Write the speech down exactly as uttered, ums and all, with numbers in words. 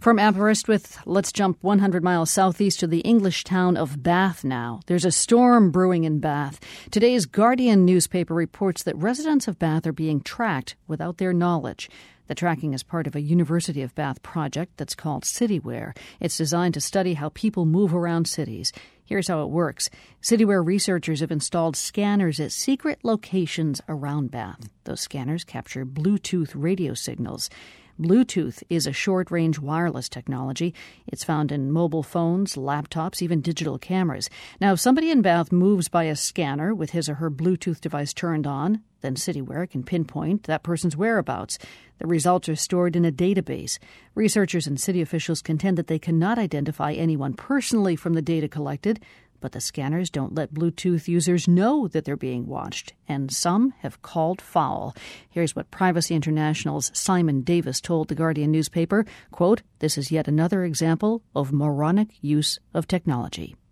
From Aberystwyth, let's jump one hundred miles southeast to the English town of Bath now. There's a storm brewing in Bath. Today's Guardian newspaper reports that residents of Bath are being tracked without their knowledge. The tracking is part of a University of Bath project that's called Cityware. It's designed to study how people move around cities. Here's how it works. Cityware researchers have installed scanners at secret locations around Bath. Those scanners capture Bluetooth radio signals. Bluetooth is a short-range wireless technology. It's found in mobile phones, laptops, even digital cameras. Now, if somebody in Bath moves by a scanner with his or her Bluetooth device turned on, then Cityware can pinpoint that person's whereabouts. The results are stored in a database. Researchers and city officials contend that they cannot identify anyone personally from the data collected, but the scanners don't let Bluetooth users know that they're being watched, and some have called foul. Here's what Privacy International's Simon Davis told the Guardian newspaper, quote, "This is yet another example of moronic use of technology."